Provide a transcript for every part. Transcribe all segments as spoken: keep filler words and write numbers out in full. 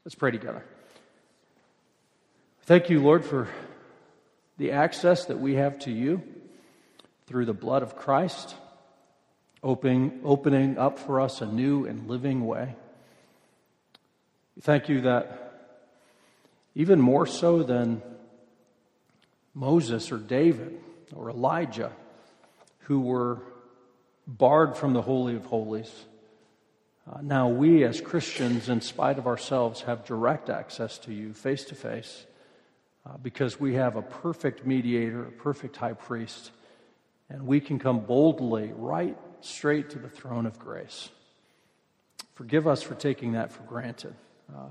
Let's pray together. Thank you, Lord, for the access that we have to you through the blood of Christ, opening, opening up for us a new and living way. We thank you that even more so than Moses or David or Elijah, who were barred from the Holy of Holies, Uh, now we as Christians, in spite of ourselves, have direct access to you face to face uh, because we have a perfect mediator, a perfect high priest, and we can come boldly right straight to the throne of grace. Forgive us for taking that for granted. Uh,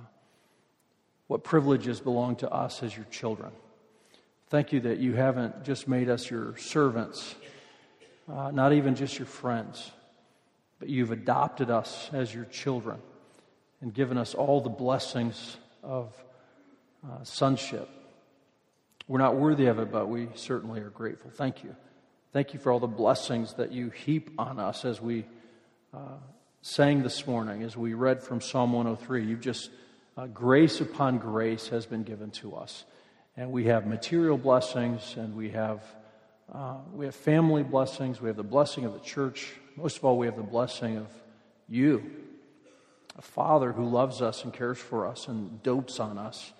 what privileges belong to us as your children. Thank you that you haven't just made us your servants, uh, not even just your friends, but you've adopted us as your children and given us all the blessings of uh, sonship. We're not worthy of it, but we certainly are grateful. Thank you. Thank you for all the blessings that you heap on us as we uh, sang this morning, as we read from Psalm one oh three. You've just, uh, grace upon grace has been given to us. And we have material blessings, and we have uh, we have family blessings, we have the blessing of the church. Most of all, we have the blessing of you, a Father who loves us and cares for us and dotes on us.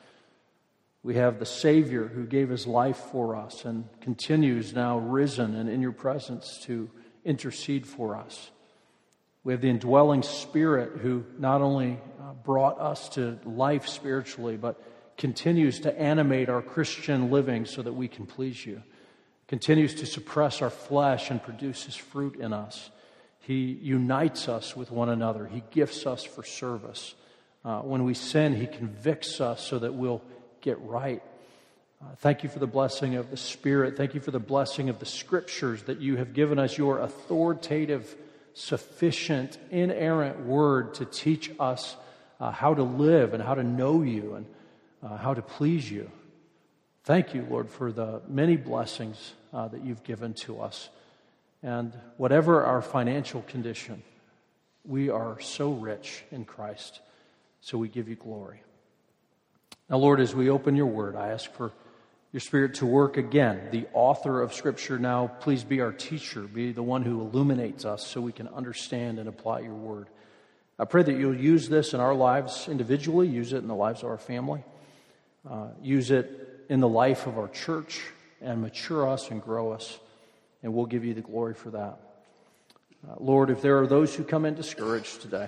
We have the Savior who gave his life for us and continues now risen and in your presence to intercede for us. We have the indwelling Spirit who not only uh, brought us to life spiritually, but continues to animate our Christian living so that we can please you. Continues to suppress our flesh and produces fruit in us. He unites us with one another. He gifts us for service. Uh, when we sin, he convicts us so that we'll get right. Uh, thank you for the blessing of the Spirit. Thank you for the blessing of the Scriptures, that you have given us your authoritative, sufficient, inerrant word to teach us uh, how to live and how to know you and uh, how to please you. Thank you, Lord, for the many blessings uh, that you've given to us. And whatever our financial condition, we are so rich in Christ, so we give you glory. Now, Lord, as we open your word, I ask for your Spirit to work again. The author of Scripture now, please be our teacher, be the one who illuminates us so we can understand and apply your word. I pray that you'll use this in our lives individually, use it in the lives of our family, uh, use it in the life of our church, and mature us and grow us. And we'll give you the glory for that. Uh, Lord, if there are those who come in discouraged today,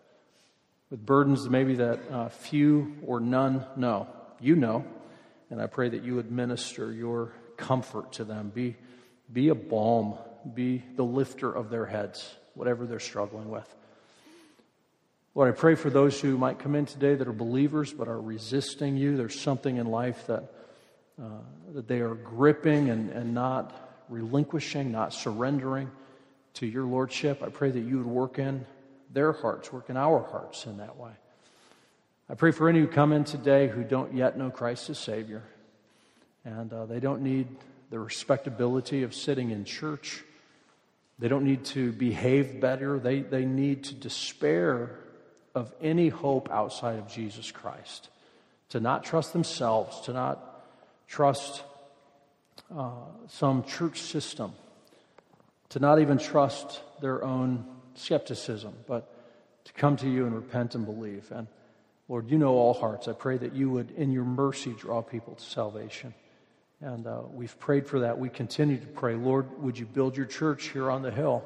with burdens maybe that uh, few or none know, you know, and I pray that you would minister your comfort to them. Be, be a balm, be the lifter of their heads, whatever they're struggling with. Lord, I pray for those who might come in today that are believers but are resisting you. There's something in life that, uh, that they are gripping and, and not relinquishing, not surrendering to your lordship. I pray that you would work in their hearts, work in our hearts in that way. I pray for any who come in today who don't yet know Christ as Savior, and uh, they don't need the respectability of sitting in church. They don't need to behave better. They, they need to despair of any hope outside of Jesus Christ, to not trust themselves, to not trust Uh, some church system, to not even trust their own skepticism, but to come to you and repent and believe. And Lord, you know all hearts. I pray that you would, in your mercy, draw people to salvation. And uh, we've prayed for that. We continue to pray. Lord, would you build your church here on the hill?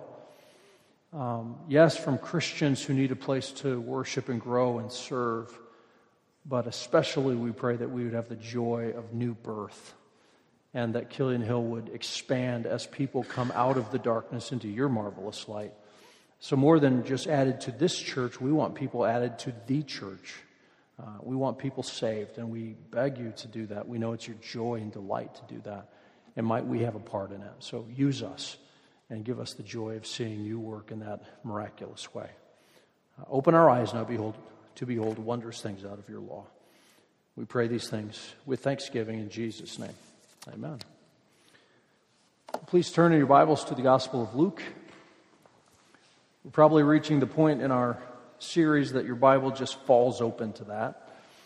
Um, yes, from Christians who need a place to worship and grow and serve, but especially we pray that we would have the joy of new birth, and that Killian Hill would expand as people come out of the darkness into your marvelous light. So more than just added to this church, we want people added to the church. Uh, we want people saved, and we beg you to do that. We know it's your joy and delight to do that, and might we have a part in it. So use us and give us the joy of seeing you work in that miraculous way. Uh, open our eyes now behold, to behold wondrous things out of your law. We pray these things with thanksgiving in Jesus' name. Amen. Please turn in your Bibles to the Gospel of Luke. We're probably reaching the point in our series that your Bible just falls open to that.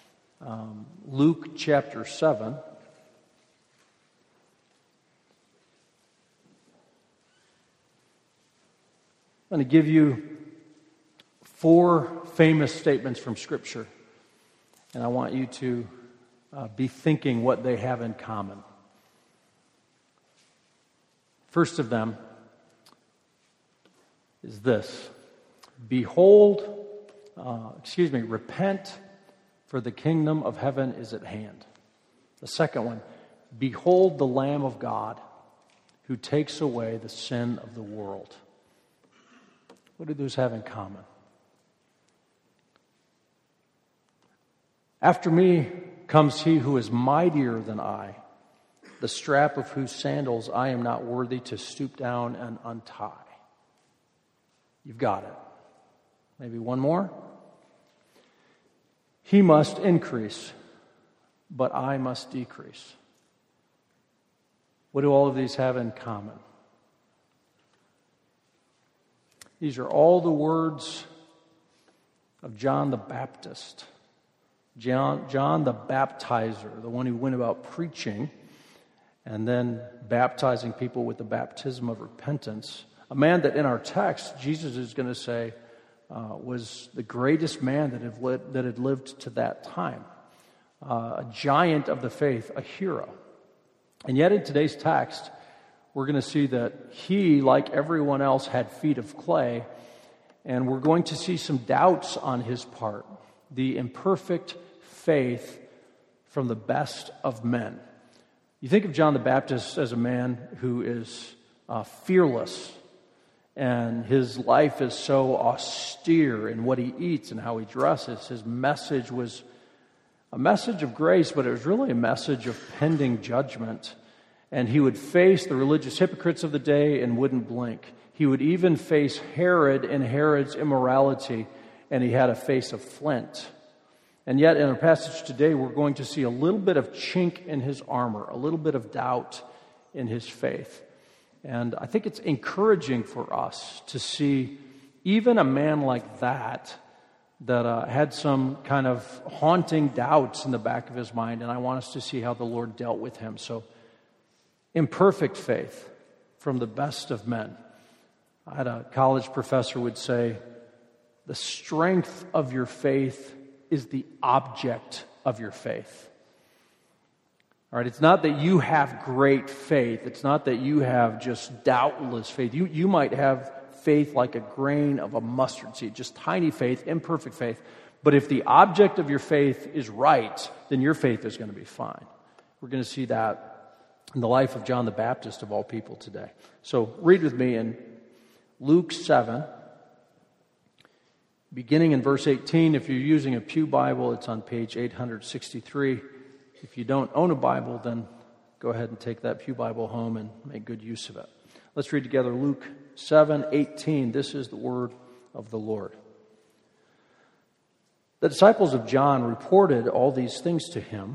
um, Luke chapter seven. I'm going to give you four famous statements from Scripture, and I want you to uh, be thinking what they have in common. First of them is this: Behold, uh, excuse me, repent, for the kingdom of heaven is at hand. The second one: Behold the Lamb of God who takes away the sin of the world. What do those have in common? After me comes he who is mightier than I, the strap of whose sandals I am not worthy to stoop down and untie. You've got it. Maybe one more. He must increase, but I must decrease. What do all of these have in common? These are all the words of John the Baptist. John, John the Baptizer, the one who went about preaching and then baptizing people with the baptism of repentance. A man that in our text, Jesus is going to say, uh, was the greatest man that had, lived, that had lived to that time. Uh, a giant of the faith, a hero. And yet in today's text, we're going to see that he, like everyone else, had feet of clay, and we're going to see some doubts on his part. The imperfect faith from the best of men. You think of John the Baptist as a man who is uh, fearless, and his life is so austere in what he eats and how he dresses. His message was a message of grace, but it was really a message of pending judgment. And he would face the religious hypocrites of the day and wouldn't blink. He would even face Herod and Herod's immorality, and he had a face of flint. And yet in our passage today, we're going to see a little bit of chink in his armor, a little bit of doubt in his faith. And I think it's encouraging for us to see even a man like that, that uh, had some kind of haunting doubts in the back of his mind, and I want us to see how the Lord dealt with him. So, imperfect faith from the best of men. I had a college professor would say, the strength of your faith is the object of your faith. All right, it's not that you have great faith. It's not that you have just doubtless faith. You, you might have faith like a grain of a mustard seed, just tiny faith, imperfect faith. But if the object of your faith is right, then your faith is going to be fine. We're going to see that in the life of John the Baptist, of all people, today. So read with me in Luke seven, beginning in verse eighteen. If you're using a Pew Bible, it's on page eight sixty-three. If you don't own a Bible, then go ahead and take that Pew Bible home and make good use of it. Let's read together Luke seven eighteen. This is the word of the Lord. The disciples of John reported all these things to him,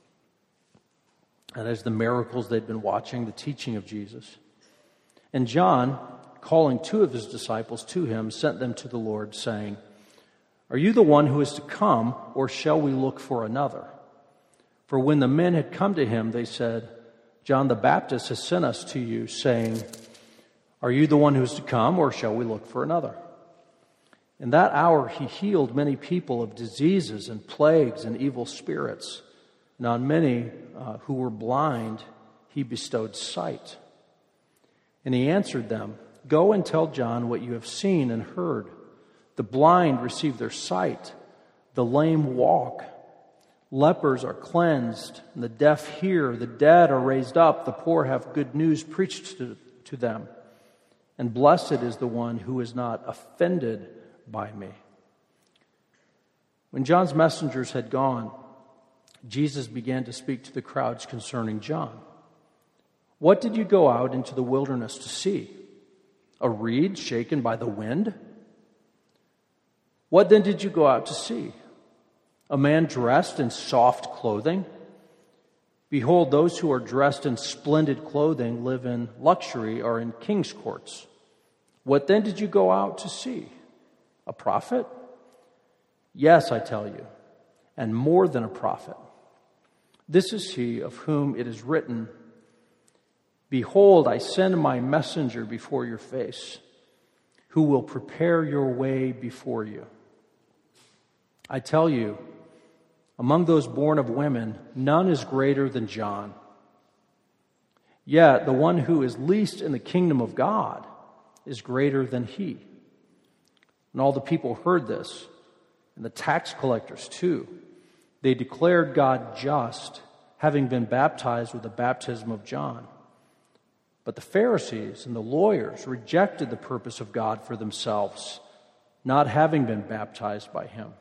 and as the miracles they'd been watching, the teaching of Jesus. And John, calling two of his disciples to him, sent them to the Lord, saying, Are you the one who is to come, or shall we look for another? For when the men had come to him, they said, John the Baptist has sent us to you, saying, Are you the one who is to come, or shall we look for another? In that hour he healed many people of diseases and plagues and evil spirits. And on many uh, who were blind, he bestowed sight. And he answered them, Go and tell John what you have seen and heard. The blind receive their sight, the lame walk, lepers are cleansed, and the deaf hear, the dead are raised up, the poor have good news preached to, to them. And blessed is the one who is not offended by me. When John's messengers had gone, Jesus began to speak to the crowds concerning John. What did you go out into the wilderness to see? A reed shaken by the wind? What then did you go out to see? A man dressed in soft clothing? Behold, those who are dressed in splendid clothing live in luxury or in king's courts. What then did you go out to see? A prophet? Yes, I tell you. and more than a prophet. This is he of whom it is written, 'Behold, I send my messenger before your face, who will prepare your way before you.' I tell you, among those born of women, none is greater than John. Yet the one who is least in the kingdom of God is greater than he." And all the people heard this, and the tax collectors too. They declared God just, having been baptized with the baptism of John. But the Pharisees and the lawyers rejected the purpose of God for themselves, not having been baptized by him.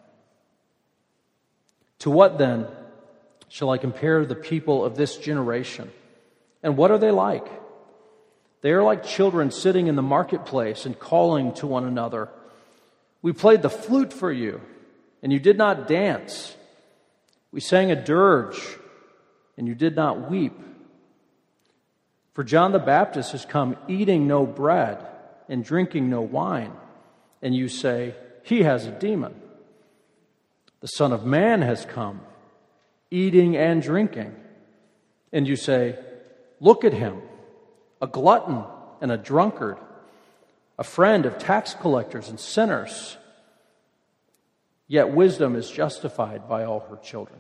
To what then shall I compare the people of this generation? And what are they like? They are like children sitting in the marketplace and calling to one another, "We played the flute for you, and you did not dance. We sang a dirge, and you did not weep. For John the Baptist has come eating no bread and drinking no wine, and you say, 'He has a demon.' The Son of Man has come eating and drinking, and you say, 'Look at him, a glutton and a drunkard, a friend of tax collectors and sinners.' Yet wisdom is justified by all her children."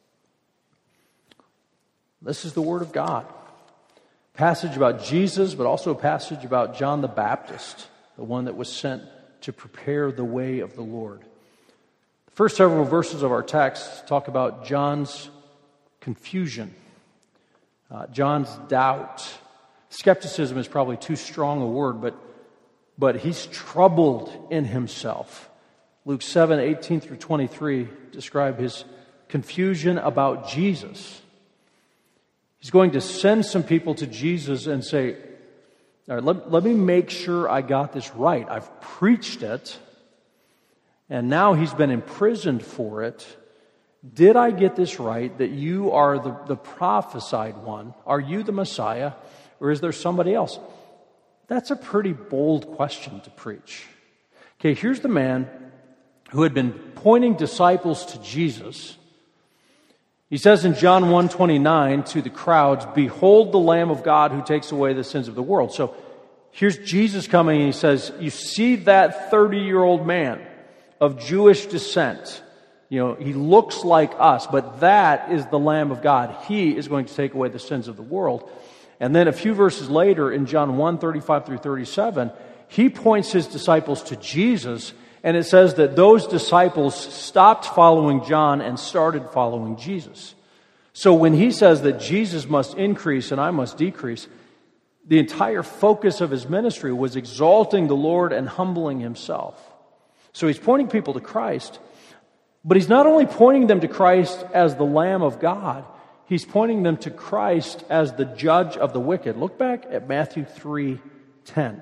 This is the word of God. Passage about Jesus, but also a passage about John the Baptist, the one that was sent to prepare the way of the Lord. The first several verses of our text talk about John's confusion, uh, John's doubt. Skepticism is probably too strong a word, but, but he's troubled in himself. Luke seven, eighteen through twenty-three describe his confusion about Jesus. He's going to send some people to Jesus and say, "All right, let, let me make sure I got this right. I've preached it, and now he's been imprisoned for it. Did I get this right, that you are the, the prophesied one? Are you the Messiah, or is there somebody else?" That's a pretty bold question to preach. Okay, here's the man who had been pointing disciples to Jesus. He says in John one twenty-nine to the crowds, "Behold the Lamb of God who takes away the sins of the world." So here's Jesus coming and he says, "You see that thirty-year-old man of Jewish descent. You know, he looks like us, but that is the Lamb of God. He is going to take away the sins of the world." And then a few verses later in John one thirty-five through thirty-seven, he points his disciples to Jesus, and it says that those disciples stopped following John and started following Jesus. So when he says that Jesus must increase and I must decrease, the entire focus of his ministry was exalting the Lord and humbling himself. So he's pointing people to Christ, but he's not only pointing them to Christ as the Lamb of God, he's pointing them to Christ as the judge of the wicked. Look back at Matthew three ten.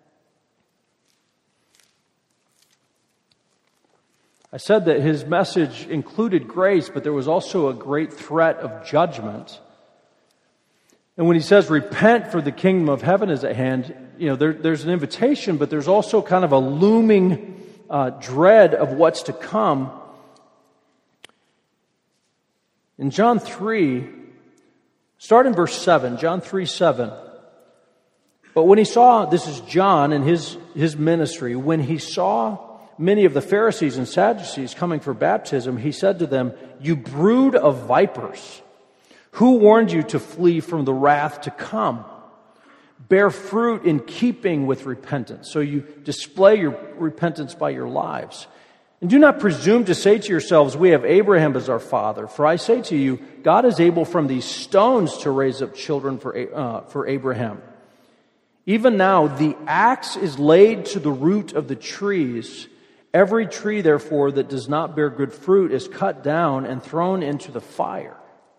I said that his message included grace, but there was also a great threat of judgment. And when he says, "Repent, for the kingdom of heaven is at hand," you know, there, there's an invitation, but there's also kind of a looming uh, dread of what's to come. In John three, start in verse seven, John three seven. "But when he saw," this is John and his, his ministry, "when he saw many of the Pharisees and Sadducees coming for baptism, he said to them, 'You brood of vipers, who warned you to flee from the wrath to come? Bear fruit in keeping with repentance.'" So you display your repentance by your lives. "And do not presume to say to yourselves, 'We have Abraham as our father.' For I say to you, God is able from these stones to raise up children for, uh, for Abraham. Even now the axe is laid to the root of the trees. Every tree, therefore, that does not bear good fruit is cut down and thrown into the fire."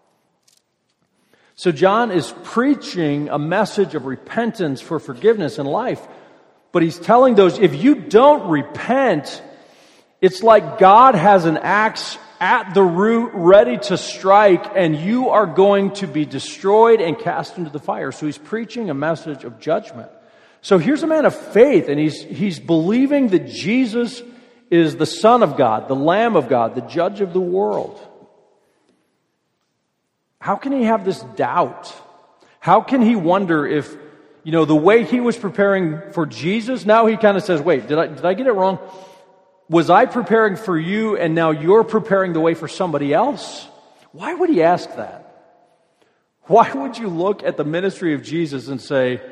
So John is preaching a message of repentance for forgiveness in life, but he's telling those, if you don't repent, it's like God has an axe at the root ready to strike, and you are going to be destroyed and cast into the fire. So he's preaching a message of judgment. So here's a man of faith, and he's he's believing that Jesus is the Son of God, the Lamb of God, the Judge of the world. How can he have this doubt? How can he wonder if, you know, the way he was preparing for Jesus, now he kind of says, wait, did I, did I get it wrong? Was I preparing for you and now you're preparing the way for somebody else? Why would he ask that? Why would you look at the ministry of Jesus and say,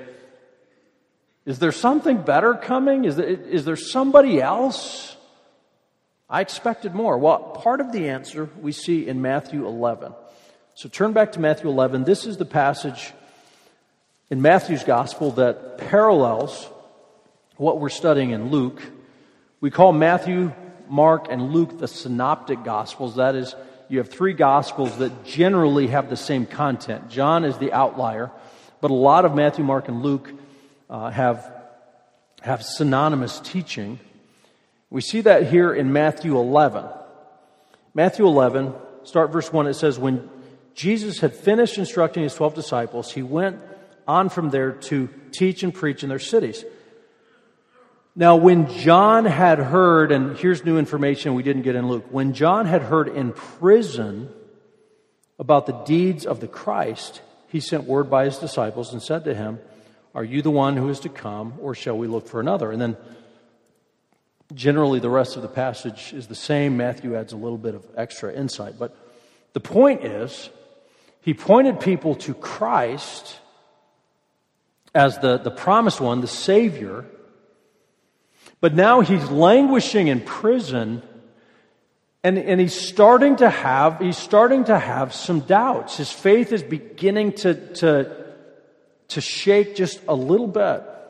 is there something better coming? Is there, is there somebody else? I expected more. Well, part of the answer we see in Matthew eleven. So turn back to Matthew eleven. This is the passage in Matthew's gospel that parallels what we're studying in Luke. We call Matthew, Mark, and Luke the synoptic gospels. That is, you have three gospels that generally have the same content. John is the outlier, but a lot of Matthew, Mark, and Luke uh, have, have synonymous teaching. We see that here in Matthew eleven. Matthew eleven, start verse one, it says, when Jesus had finished instructing his twelve disciples, he went on from there to teach and preach in their cities. Now, when John had heard, and here's new information we didn't get in Luke, when John had heard in prison about the deeds of the Christ, he sent word by his disciples and said to him, are you the one who is to come, or shall we look for another? And then generally the rest of the passage is the same. Matthew adds a little bit of extra insight. But the point is, he pointed people to Christ as the, the promised one, the Savior. But now he's languishing in prison, and, and he's starting to have he's starting to have some doubts. His faith is beginning to, to, to shake just a little bit.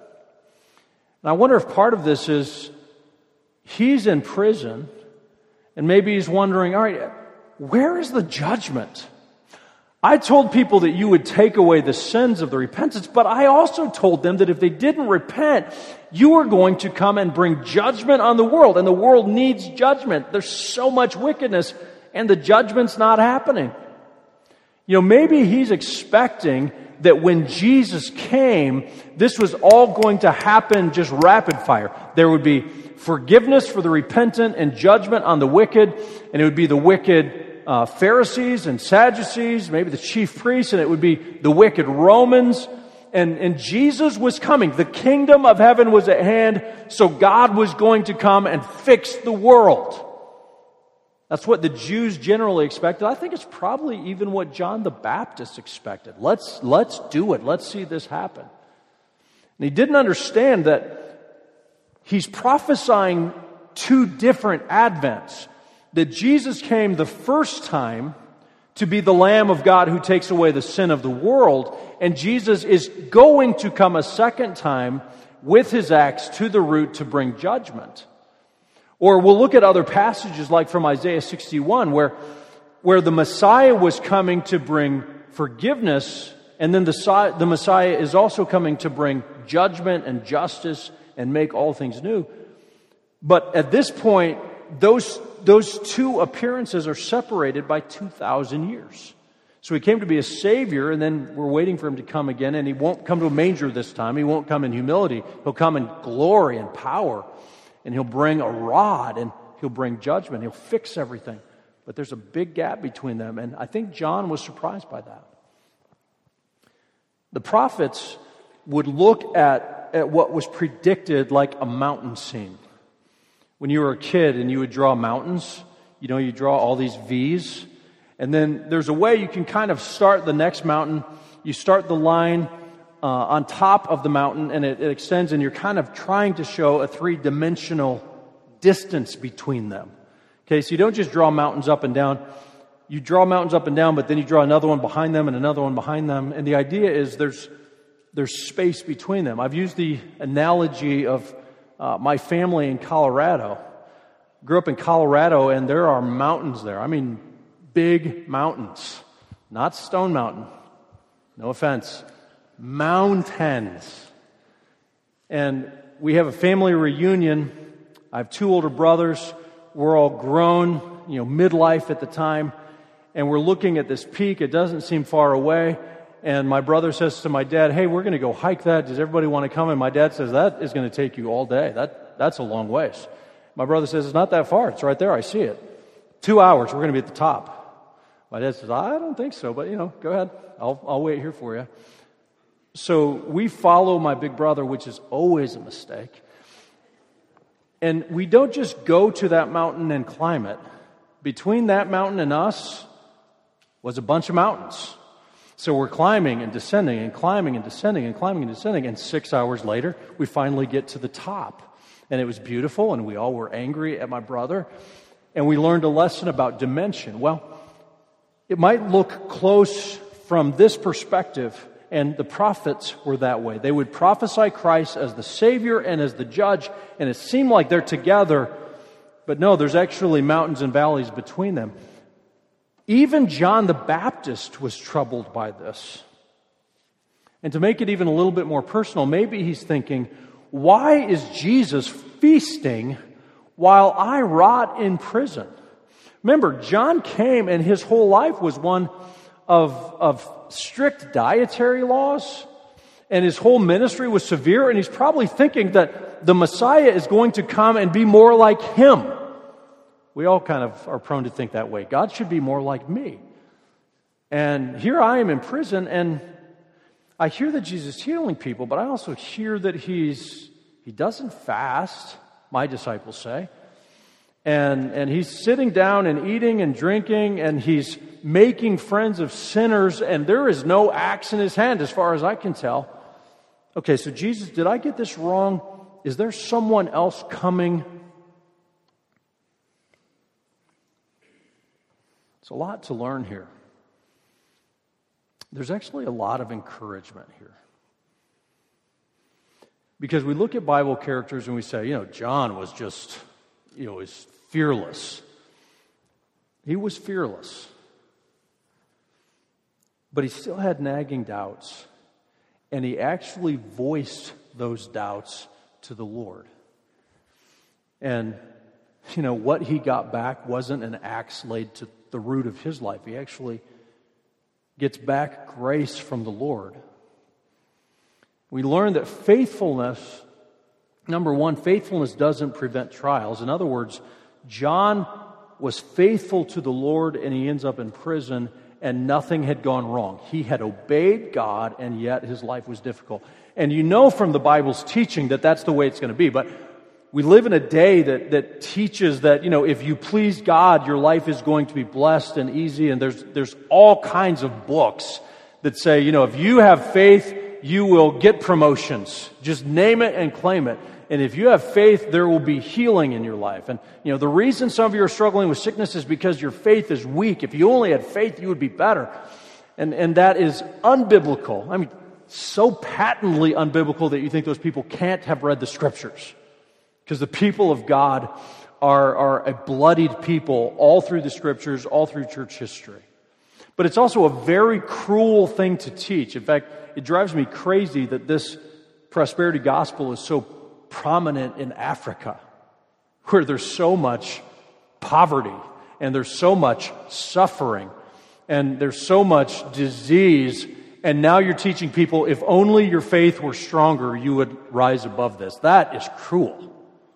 And I wonder if part of this is he's in prison, and maybe he's wondering, all right, where is the judgment? I told people that you would take away the sins of the repentance, but I also told them that if they didn't repent, you were going to come and bring judgment on the world, and the world needs judgment. There's so much wickedness, and the judgment's not happening. You know, maybe he's expecting that when Jesus came, this was all going to happen just rapid fire. There would be forgiveness for the repentant and judgment on the wicked, and it would be the wicked Uh, Pharisees and Sadducees, maybe the chief priests, and it would be the wicked Romans. And, and Jesus was coming. The kingdom of heaven was at hand, so God was going to come and fix the world. That's what the Jews generally expected. I think it's probably even what John the Baptist expected. Let's, let's do it. Let's see this happen. And he didn't understand that he's prophesying two different advents. That Jesus came the first time to be the Lamb of God who takes away the sin of the world, and Jesus is going to come a second time with his axe to the root to bring judgment. Or we'll look at other passages like from Isaiah sixty-one where, where the Messiah was coming to bring forgiveness, and then the, the Messiah is also coming to bring judgment and justice and make all things new. But at this point, those Those two appearances are separated by two thousand years. So he came to be a Savior, and then we're waiting for him to come again, and he won't come to a manger this time. He won't come in humility. He'll come in glory and power, and he'll bring a rod, and he'll bring judgment. He'll fix everything. But there's a big gap between them, and I think John was surprised by that. The prophets would look at, at what was predicted like a mountain scene. When you were a kid and you would draw mountains, you know, you draw all these V's, and then there's a way you can kind of start the next mountain. You start the line uh, on top of the mountain, and it, it extends, and you're kind of trying to show a three-dimensional distance between them. Okay, so you don't just draw mountains up and down. You draw mountains up and down, but then you draw another one behind them and another one behind them, and the idea is there's there's space between them. I've used the analogy of Uh, my family in Colorado. Grew up in Colorado, and there are mountains there. I mean, big mountains. Not Stone Mountain. No offense. Mountains. And we have a family reunion. I have two older brothers. We're all grown, you know, midlife at the time. And we're looking at this peak. It doesn't seem far away. And my brother says to my dad, hey, we're going to go hike that. Does everybody want to come? And my dad says, that is going to take you all day. That That's a long ways. My brother says, it's not that far. It's right there. I see it. Two hours. We're going to be at the top. My dad says, I don't think so, but, you know, go ahead. I'll, I'll wait here for you. So we follow my big brother, which is always a mistake. And we don't just go to that mountain and climb it. Between that mountain and us was a bunch of mountains. So we're climbing and descending and climbing and descending and climbing and descending. And six hours later, we finally get to the top. And it was beautiful, and we all were angry at my brother. And we learned a lesson about dimension. Well, it might look close from this perspective, and the prophets were that way. They would prophesy Christ as the Savior and as the Judge, and it seemed like they're together, but no, there's actually mountains and valleys between them. Even John the Baptist was troubled by this. And to make it even a little bit more personal, maybe he's thinking, why is Jesus feasting while I rot in prison? Remember, John came and his whole life was one of, of strict dietary laws, and his whole ministry was severe, and he's probably thinking that the Messiah is going to come and be more like him. We all kind of are prone to think that way. God should be more like me. And here I am in prison, and I hear that Jesus is healing people, but I also hear that he's he doesn't fast, my disciples say. And, and he's sitting down and eating and drinking, and he's making friends of sinners, and there is no axe in his hand as far as I can tell. Okay, so Jesus, did I get this wrong? Is there someone else coming? It's a lot to learn here. There's actually a lot of encouragement here. Because we look at Bible characters and we say, you know, John was just, you know, is fearless. He was fearless. But he still had nagging doubts. And he actually voiced those doubts to the Lord. And, you know, what he got back wasn't an axe laid to the root of his life. He actually gets back grace from the Lord. We learn that faithfulness, number one, faithfulness doesn't prevent trials. In other words, John was faithful to the Lord, and he ends up in prison, and nothing had gone wrong. He had obeyed God, and yet his life was difficult. And you know from the Bible's teaching that that's the way it's going to be. But we live in a day that, that teaches that, you know, if you please God, your life is going to be blessed and easy. And there's there's all kinds of books that say, you know, if you have faith, you will get promotions. Just name it and claim it. And if you have faith, there will be healing in your life. And, you know, the reason some of you are struggling with sickness is because your faith is weak. If you only had faith, you would be better. And, and that is unbiblical. I mean, so patently unbiblical that you think those people can't have read the Scriptures. Because the people of God are, are a bloodied people all through the Scriptures, all through church history. But it's also a very cruel thing to teach. In fact, it drives me crazy that this prosperity gospel is so prominent in Africa, where there's so much poverty, and there's so much suffering, and there's so much disease, and now you're teaching people, if only your faith were stronger, you would rise above this. That is cruel.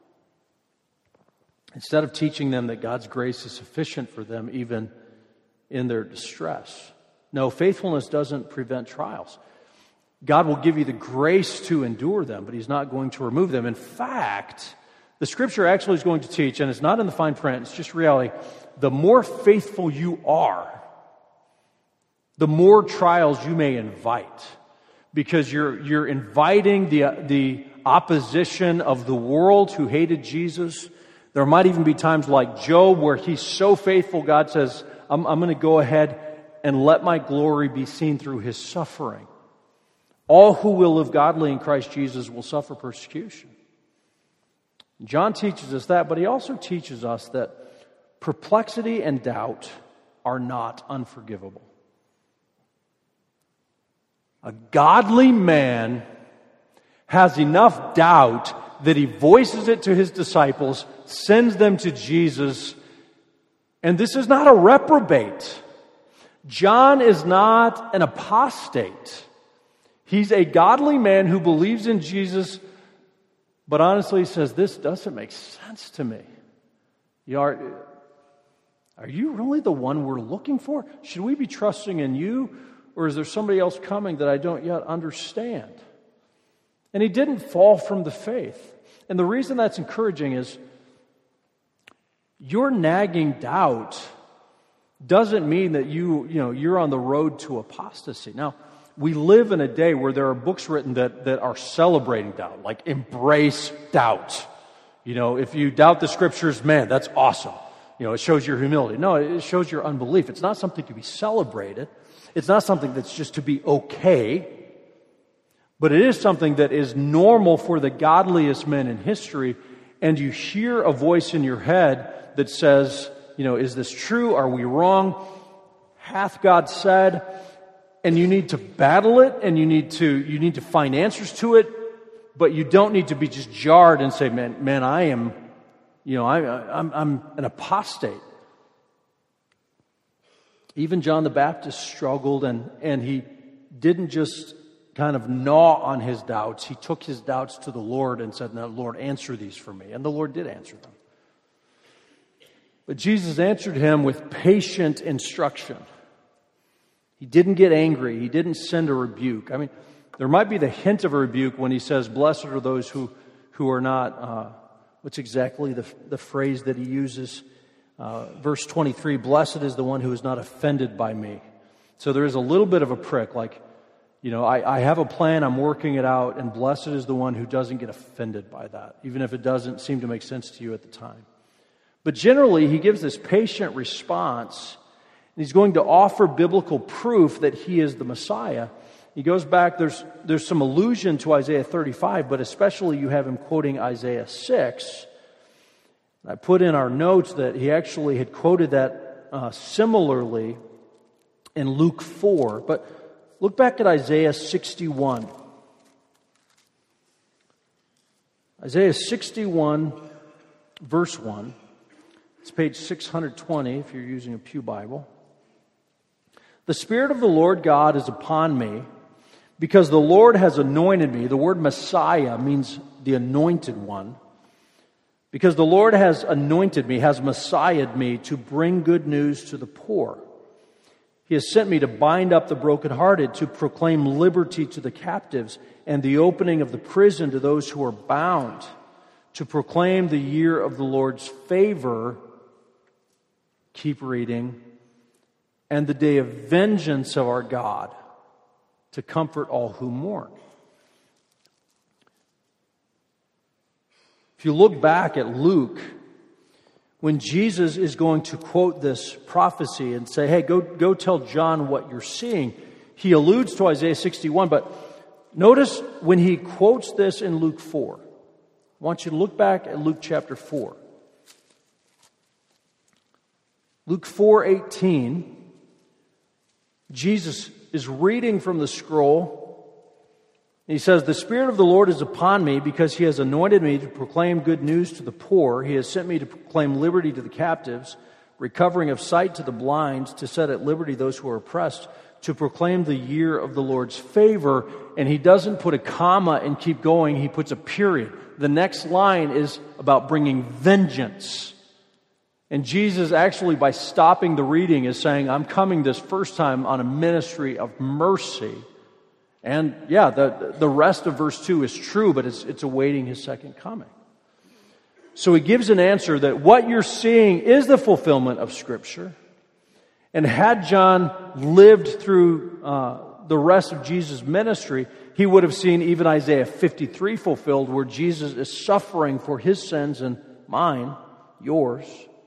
Instead of teaching them that God's grace is sufficient for them even in their distress. No, faithfulness doesn't prevent trials. God will give you the grace to endure them, but He's not going to remove them. In fact, the Scripture actually is going to teach, and it's not in the fine print, it's just reality, the more faithful you are, the more trials you may invite, because you're you're inviting the the opposition of the world who hated Jesus. There might even be times like Job where he's so faithful, God says, I'm, I'm going to go ahead and let my glory be seen through his suffering. All who will live godly in Christ Jesus will suffer persecution. John teaches us that, but he also teaches us that perplexity and doubt are not unforgivable. A godly man has enough doubt that he voices it to his disciples, sends them to Jesus, and this is not a reprobate. John is not an apostate. He's a godly man who believes in Jesus, but honestly says, this doesn't make sense to me. You are, are you really the one we're looking for? Should we be trusting in you, or is there somebody else coming that I don't yet understand? And he didn't fall from the faith. And the reason that's encouraging is your nagging doubt doesn't mean that you, you know, you're on the road to apostasy. Now, we live in a day where there are books written that, that are celebrating doubt, like embrace doubt. You know, if you doubt the scriptures, man, that's awesome. You know, it shows your humility. No, it shows your unbelief. It's not something to be celebrated. It's not something that's just to be okay. But it is something that is normal for the godliest men in history. And you hear a voice in your head that says, you know, is this true? Are we wrong? Hath God said? And you need to battle it, and you need to you need to find answers to it, but you don't need to be just jarred and say, man, man, I am, you know, I, I'm I'm an apostate. Even John the Baptist struggled, and and he didn't just kind of gnaw on his doubts. He took his doubts to the Lord and said, "Now, Lord, answer these for me." And the Lord did answer them. But Jesus answered him with patient instruction. He didn't get angry. He didn't send a rebuke. I mean, there might be the hint of a rebuke when he says, "Blessed are those who, who are not," uh, what's exactly the, the phrase that he uses? Uh, verse twenty-three, "Blessed is the one who is not offended by me." So there is a little bit of a prick, like, you know, I, I have a plan, I'm working it out, and blessed is the one who doesn't get offended by that, even if it doesn't seem to make sense to you at the time. But generally, he gives this patient response, and he's going to offer biblical proof that he is the Messiah. He goes back, there's there's some allusion to Isaiah thirty-five, but especially you have him quoting Isaiah six. I put in our notes that he actually had quoted that uh, similarly in Luke four. But look back at Isaiah sixty-one. Isaiah sixty-one, verse one. It's page six hundred twenty if you're using a Pew Bible. "The Spirit of the Lord God is upon me, because the Lord has anointed me." The word Messiah means the anointed one. "Because the Lord has anointed me, has Messiahed me to bring good news to the poor. He has sent me to bind up the brokenhearted, to proclaim liberty to the captives, and the opening of the prison to those who are bound, to proclaim the year of the Lord's favor," keep reading, "and the day of vengeance of our God, to comfort all who mourn." If you look back at Luke, when Jesus is going to quote this prophecy and say, hey, go, go tell John what you're seeing, he alludes to Isaiah sixty-one, but notice when he quotes this in Luke four. I want you to look back at Luke chapter four. Luke four eighteen, Jesus is reading from the scroll. He says, "The Spirit of the Lord is upon me, because He has anointed me to proclaim good news to the poor. He has sent me to proclaim liberty to the captives, recovering of sight to the blind, to set at liberty those who are oppressed, to proclaim the year of the Lord's favor." And he doesn't put a comma and keep going. He puts a period. The next line is about bringing vengeance. And Jesus actually, by stopping the reading, is saying, I'm coming this first time on a ministry of mercy. And yeah, the, the rest of verse two is true, but it's, it's awaiting His second coming. So he gives an answer that what you're seeing is the fulfillment of Scripture. And had John lived through uh, the rest of Jesus' ministry, he would have seen even Isaiah fifty-three fulfilled, where Jesus is suffering for his sins and mine, yours.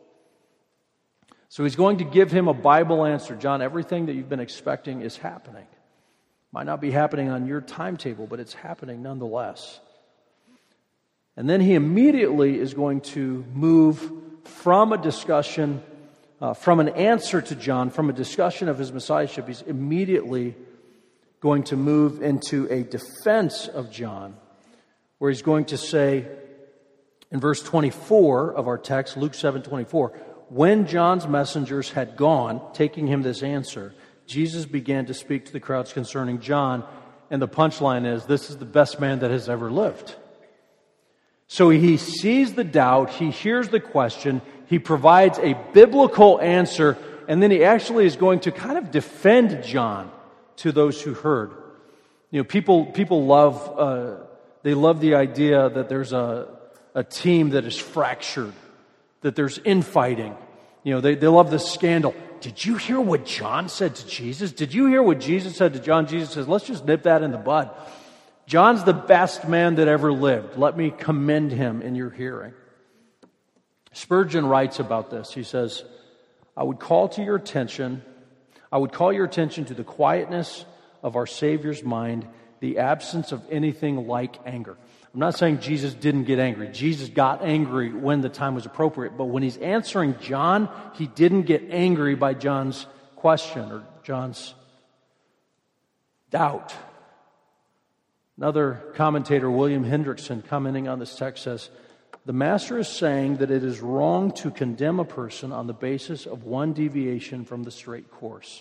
So he's going to give him a Bible answer. John, everything that you've been expecting is happening. Might not be happening on your timetable, but it's happening nonetheless. And then he immediately is going to move from a discussion, uh, from an answer to John, from a discussion of his messiahship, he's immediately going to move into a defense of John, where he's going to say, in verse twenty-four of our text, Luke seven twenty-four, when John's messengers had gone, taking him this answer, Jesus began to speak to the crowds concerning John, and the punchline is, this is the best man that has ever lived. So he sees the doubt, he hears the question, He provides a biblical answer, and then he actually is going to kind of defend John to those who heard. You know, people people love uh, they love the idea that there's a a team that is fractured, that there's infighting. You know, they, they love the scandal. Did you hear what John said to Jesus? Did you hear what Jesus said to John? Jesus says, let's just nip that in the bud. John's the best man that ever lived. Let me commend him in your hearing. Spurgeon writes about this. He says, I would call to your attention, I would call your attention to the quietness of our Savior's mind, the absence of anything like anger. I'm not saying Jesus didn't get angry. Jesus got angry when the time was appropriate. But when he's answering John, he didn't get angry by John's question or John's doubt. Another commentator, William Hendrickson, commenting on this text says, the Master is saying that it is wrong to condemn a person on the basis of one deviation from the straight course.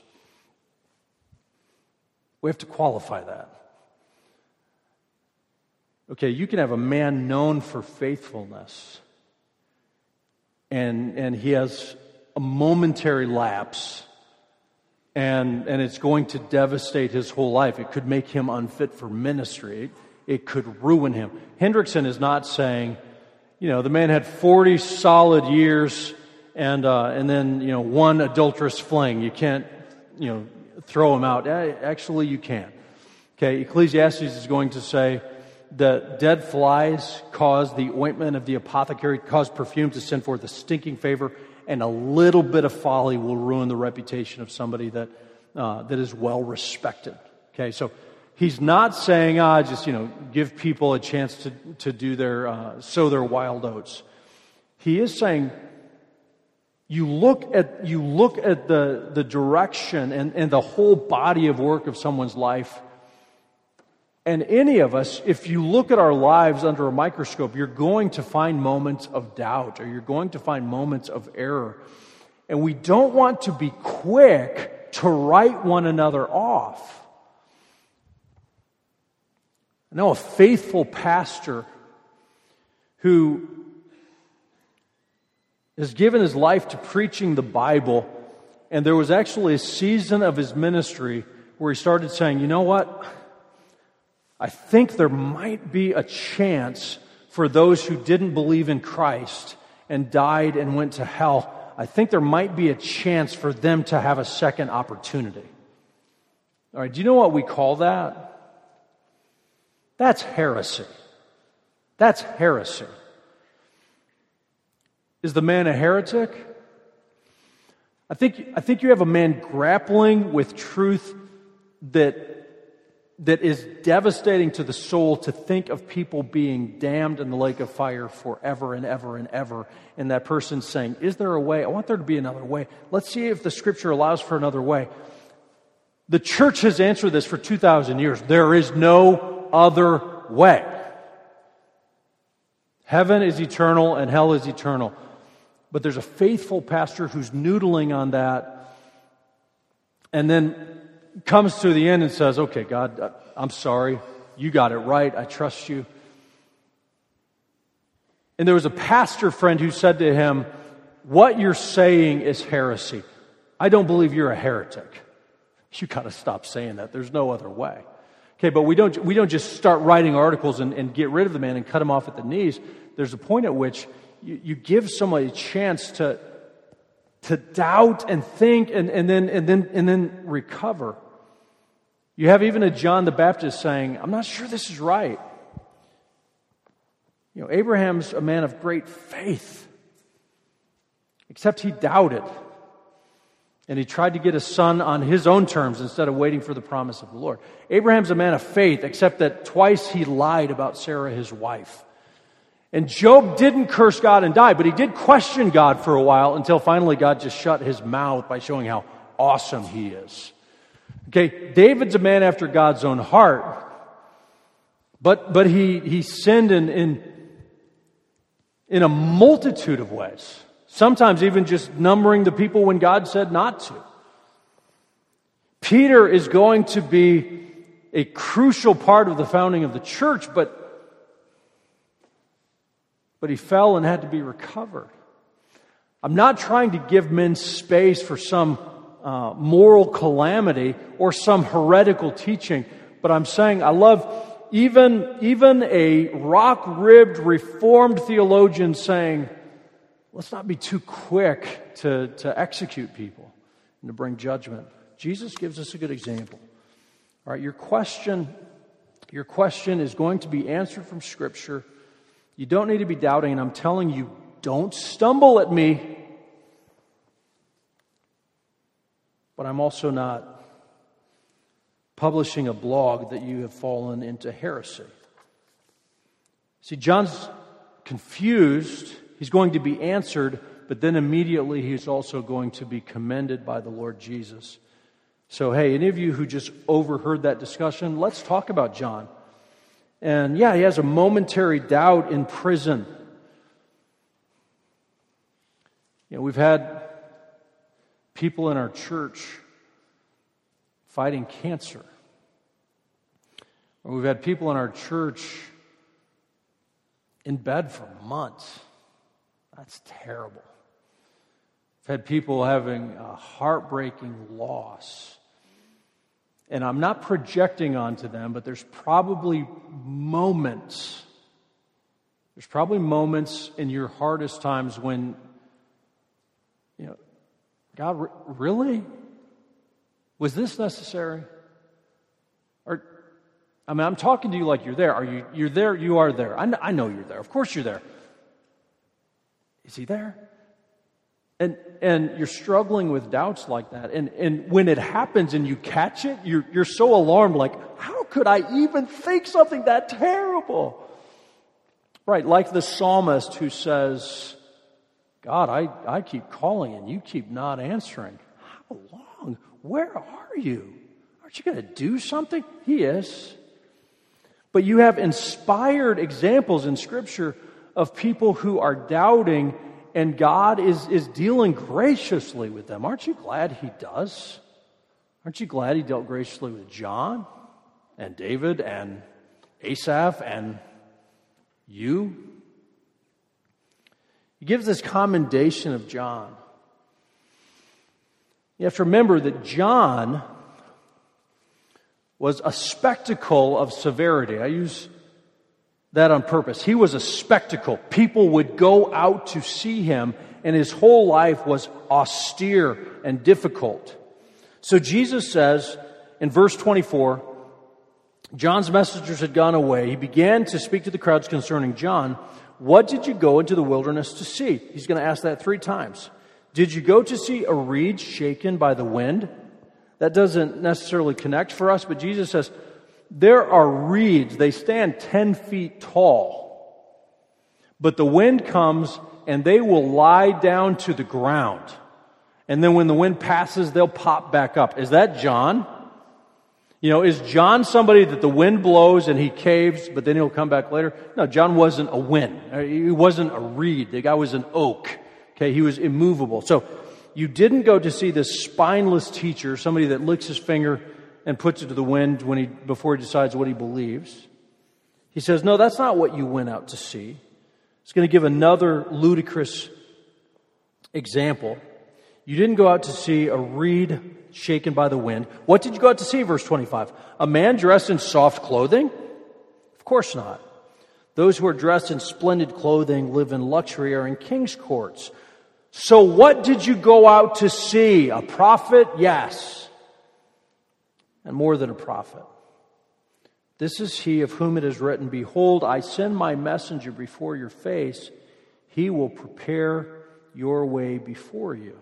We have to qualify that. Okay, you can have a man known for faithfulness, and and he has a momentary lapse, and and it's going to devastate his whole life. It could make him unfit for ministry. It, it could ruin him. Hendrickson is not saying, you know, the man had forty solid years, and uh, and then you know one adulterous fling. You can't, you know, throw him out. Actually, you can. Okay, Ecclesiastes is going to say, the dead flies cause the ointment of the apothecary, cause perfume to send forth a stinking favor, and a little bit of folly will ruin the reputation of somebody that uh, that is well respected. Okay, so he's not saying, ah, just you know, give people a chance to to do their uh, sow their wild oats. He is saying, you look at you look at the the direction and and the whole body of work of someone's life. And any of us, if you look at our lives under a microscope, you're going to find moments of doubt, or you're going to find moments of error. And we don't want to be quick to write one another off. I know a faithful pastor who has given his life to preaching the Bible, and there was actually a season of his ministry where he started saying, you know what? I think there might be a chance for those who didn't believe in Christ and died and went to hell. I think there might be a chance for them to have a second opportunity. All right, do you know what we call that? That's heresy. That's heresy. Is the man a heretic? I think, I think you have a man grappling with truth that that is devastating to the soul to think of people being damned in the lake of fire forever and ever and ever. And that person saying, is there a way? I want there to be another way. Let's see if the Scripture allows for another way. The church has answered this for two thousand years. There is no other way. Heaven is eternal and hell is eternal. But there's a faithful pastor who's noodling on that and then comes to the end and says, okay, God, I'm sorry. You got it right. I trust you. And there was a pastor friend who said to him, what you're saying is heresy. I don't believe you're a heretic. You got to stop saying that. There's no other way. Okay, but we don't we don't just start writing articles and, and get rid of the man and cut him off at the knees. There's a point at which you, you give somebody a chance to to doubt and think and, and then and then and then recover. You have even a John the Baptist saying, I'm not sure this is right. You know, Abraham's a man of great faith, except he doubted. And he tried to get a son on his own terms instead of waiting for the promise of the Lord. Abraham's a man of faith, except that twice he lied about Sarah, his wife. And Job didn't curse God and die, but he did question God for a while until finally God just shut his mouth by showing how awesome he is. Okay, David's a man after God's own heart, but but he he sinned in in, in a multitude of ways. Sometimes even just numbering the people when God said not to. Peter is going to be a crucial part of the founding of the church, but but he fell and had to be recovered. I'm not trying to give men space for some uh, moral calamity or some heretical teaching, but I'm saying I love even, even a rock-ribbed Reformed theologian saying, let's not be too quick to, to execute people and to bring judgment. Jesus gives us a good example. All right, your question, your question is going to be answered from Scripture. You don't need to be doubting, and I'm telling you, don't stumble at me. But I'm also not publishing a blog that you have fallen into heresy. See, John's confused. He's going to be answered, but then immediately he's also going to be commended by the Lord Jesus. So, hey, any of you who just overheard that discussion, let's talk about John. And yeah, he has a momentary doubt in prison. You know, we've had people in our church fighting cancer. Or we've had people in our church in bed for months. That's terrible. We've had people having a heartbreaking loss. And I'm not projecting onto them, but there's probably moments, there's probably moments in your hardest times when, you know, God, really? Was this necessary? Or, I mean, I'm talking to you like you're there. Are you, you're there, you are there. I know, I know you're there. Of course you're there. Is he there? And and you're struggling with doubts like that. And and when it happens and you catch it, you're you're so alarmed, like, how could I even think something that terrible? Right, like the psalmist who says, God, I, I keep calling and you keep not answering. How long? Where are you? Aren't you going to do something? He is. But you have inspired examples in Scripture of people who are doubting, and God is, is dealing graciously with them. Aren't you glad He does? Aren't you glad He dealt graciously with John and David and Asaph and you? He gives this commendation of John. You have to remember that John was a spectacle of severity. I use that on purpose. He was a spectacle. People would go out to see him, and his whole life was austere and difficult. So Jesus says in verse twenty-four, John's messengers had gone away. He began to speak to the crowds concerning John. What did you go into the wilderness to see? He's going to ask that three times. Did you go to see a reed shaken by the wind? That doesn't necessarily connect for us, but Jesus says, there are reeds, they stand ten feet tall, but the wind comes and they will lie down to the ground. And then when the wind passes, they'll pop back up. Is that John? You know, is John somebody that the wind blows and he caves, but then he'll come back later? No, John wasn't a wind. He wasn't a reed. The guy was an oak. Okay, he was immovable. So you didn't go to see this spineless teacher, somebody that licks his finger and puts it to the wind when he before he decides what he believes. He says, no, that's not what you went out to see. He's going to give another ludicrous example. You didn't go out to see a reed shaken by the wind. What did you go out to see? Verse twenty-five. A man dressed in soft clothing? Of course not. Those who are dressed in splendid clothing, live in luxury, are in king's courts. So what did you go out to see? A prophet? Yes. And more than a prophet. This is he of whom it is written, behold, I send my messenger before your face. He will prepare your way before you.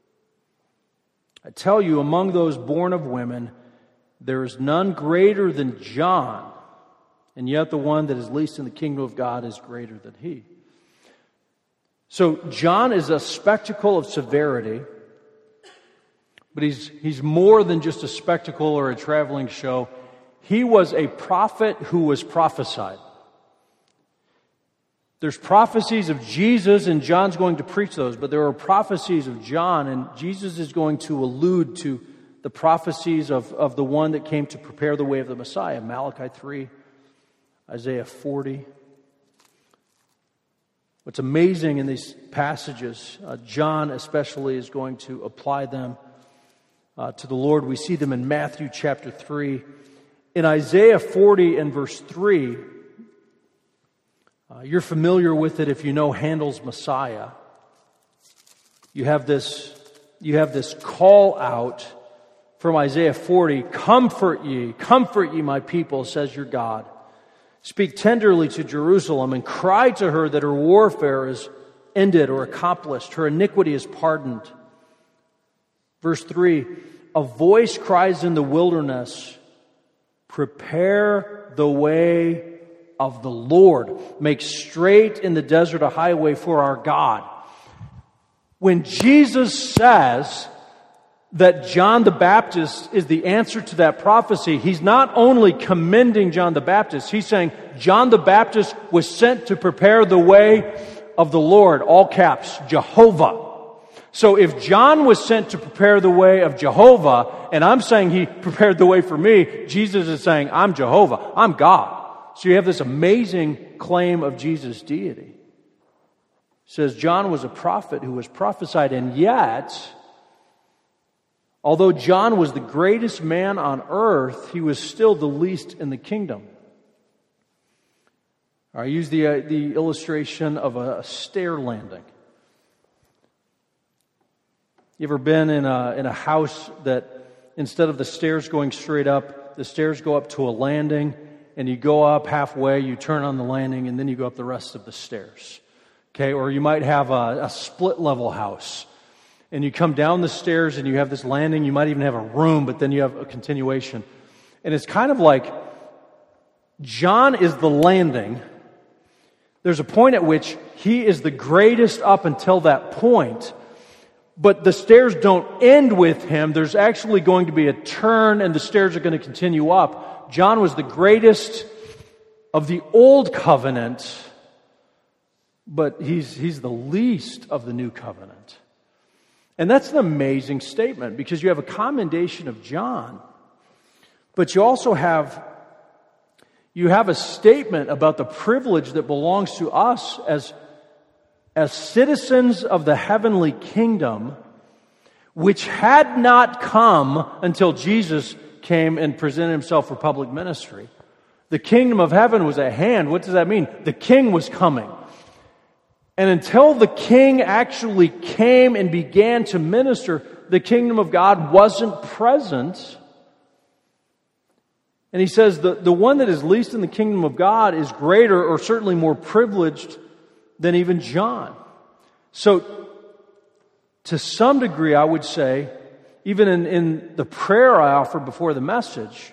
I tell you, among those born of women, there is none greater than John, and yet the one that is least in the kingdom of God is greater than he. So John is a spectacle of severity, but he's, he's more than just a spectacle or a traveling show. He was a prophet who was prophesied. There's prophecies of Jesus, and John's going to preach those, but there are prophecies of John, and Jesus is going to allude to the prophecies of, of the one that came to prepare the way of the Messiah. Malachi three, Isaiah forty. What's amazing in these passages, uh, John especially is going to apply them uh, to the Lord. We see them in Matthew chapter three. In Isaiah forty and verse three, uh, you're familiar with it if you know Handel's Messiah. You have this, you have this call out from Isaiah forty, "Comfort ye, comfort ye, my people, says your God. Speak tenderly to Jerusalem and cry to her that her warfare is ended or accomplished, her iniquity is pardoned." Verse three, "A voice cries in the wilderness, prepare the way of the Lord. Make straight in the desert a highway for our God." When Jesus says that John the Baptist is the answer to that prophecy, he's not only commending John the Baptist, he's saying John the Baptist was sent to prepare the way of the Lord, all caps, Jehovah. So if John was sent to prepare the way of Jehovah, and I'm saying he prepared the way for me, Jesus is saying, I'm Jehovah, I'm God. So you have this amazing claim of Jesus' deity. It says John was a prophet who was prophesied, and yet, although John was the greatest man on earth, he was still the least in the kingdom. I use the, uh, the illustration of a, a stair landing. You ever been in a, in a house that instead of the stairs going straight up, the stairs go up to a landing, and you go up halfway, you turn on the landing, and then you go up the rest of the stairs? Okay, or you might have a, a split-level house, and you come down the stairs and you have this landing, you might even have a room, but then you have a continuation. And it's kind of like John is the landing. There's a point at which he is the greatest up until that point, but the stairs don't end with him. There's actually going to be a turn, and the stairs are going to continue up. John was the greatest of the old covenant, but he's, he's the least of the new covenant. And that's an amazing statement, because you have a commendation of John, but you also have you have a statement about the privilege that belongs to us as, as citizens of the heavenly kingdom, which had not come until Jesus came and presented himself for public ministry. The kingdom of heaven was at hand. What does that mean? The king was coming. And until the king actually came and began to minister, the kingdom of God wasn't present. And he says the, the one that is least in the kingdom of God is greater, or certainly more privileged, than even John. So, to some degree, I would say, even in, in the prayer I offered before the message,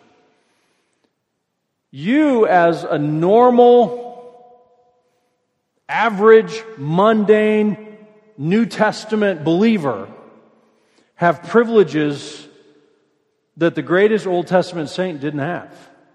you as a normal, average, mundane, New Testament believer have privileges that the greatest Old Testament saint didn't have.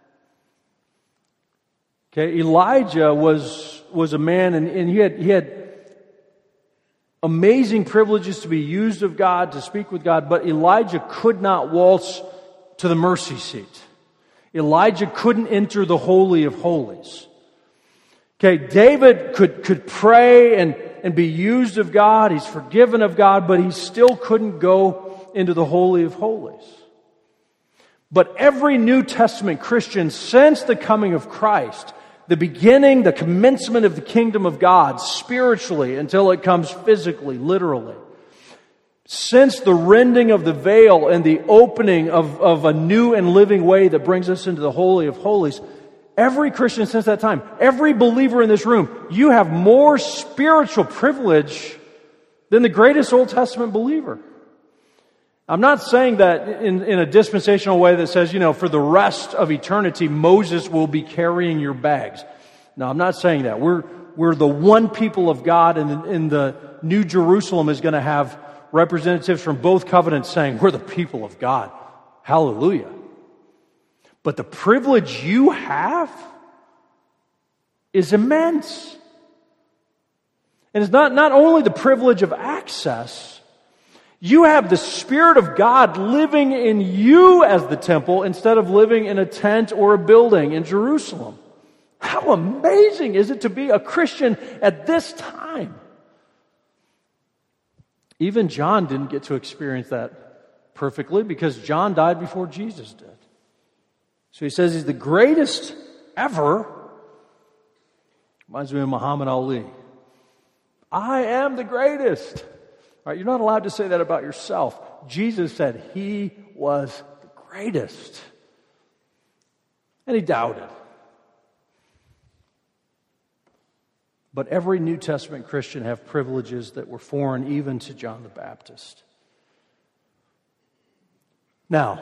Okay, Elijah was was a man, and, and he had he had amazing privileges to be used of God, to speak with God, but Elijah could not waltz to the mercy seat. Elijah couldn't enter the Holy of Holies. Okay, David could, could pray and, and be used of God. He's forgiven of God, but he still couldn't go into the Holy of Holies. But every New Testament Christian, since the coming of Christ, the beginning, the commencement of the kingdom of God, spiritually, until it comes physically, literally, since the rending of the veil and the opening of, of a new and living way that brings us into the Holy of Holies, every Christian since that time, every believer in this room, you have more spiritual privilege than the greatest Old Testament believer. I'm not saying that in, in a dispensational way that says, you know, for the rest of eternity, Moses will be carrying your bags. No, I'm not saying that. We're, we're the one people of God, and in the New Jerusalem is going to have representatives from both covenants saying, we're the people of God. Hallelujah. But the privilege you have is immense. And it's not, not only the privilege of access, you have the Spirit of God living in you as the temple instead of living in a tent or a building in Jerusalem. How amazing is it to be a Christian at this time? Even John didn't get to experience that perfectly because John died before Jesus did. So he says he's the greatest ever. Reminds me of Muhammad Ali. I am the greatest. All right, you're not allowed to say that about yourself. Jesus said he was the greatest. And he doubted. But every New Testament Christian have privileges that were foreign even to John the Baptist. Now,